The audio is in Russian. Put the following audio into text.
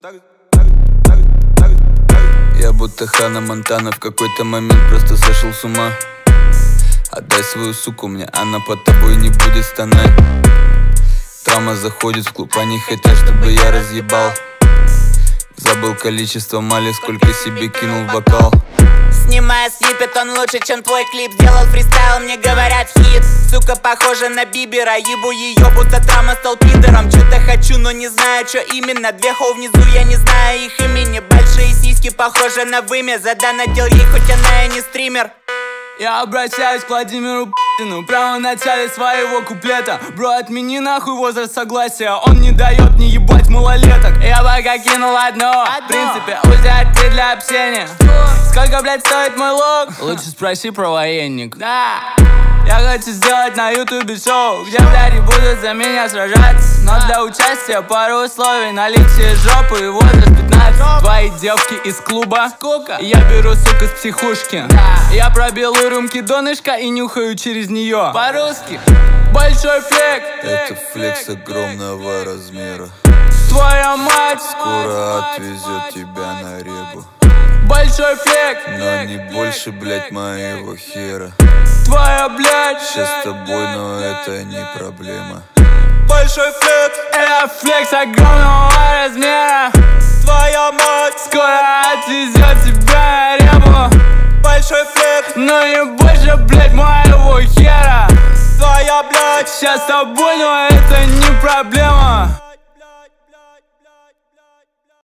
Я будто Ханна Монтана, в какой-то момент просто сошел с ума. Отдай свою суку мне, она под тобой не будет стонать. Травма заходит в клуб, они хотят, чтобы я разъебал. Забыл количество мали, сколько себе кинул в бокал. Снимая снипет, он лучше, чем твой клип. Делал фристайл, мне говорят хит. Сука похожа на Бибера, ебу ее, будто Травма стал пидором. Чё-то хочу, но не знаю, что именно. Две хоу внизу, я не знаю их имени. Большие сиськи, похожи на вымя. Задонатил ей, хоть она и не стример. Я обращаюсь к Владимиру Путину прямо в начале своего куплета. Бро, отмени нахуй возраст согласия, он не дает мне ебать малолеток. Я пока кинул одно, в принципе, УЗИ для общения. Сколько, блядь, стоит мой лук? Лучше спроси про военник. Да. Я хочу сделать на ютубе шоу, где, блядь, будут за меня сражаться. Но для участия пару условий: наличие жопы и возраст 15. Твои девки из клуба, сколько? Я беру, сука, с психушки. Я пробил у рюмки донышко и нюхаю через нее. По-русски большой флек. Это флекс огромного размера. Твоя мать скоро отвезет тебя на ребу. Большой флек, но не больше, блять, моего хера. Твоя, блядь, сейчас с тобой, но это не проблема. Большой флек, это флекс огромного размера. Твоя мать скоро отвезет тебя на ребу. Большой флек, но не больше, блядь, моего хера. Твоя, блядь, сейчас с тобой, но это не проблема.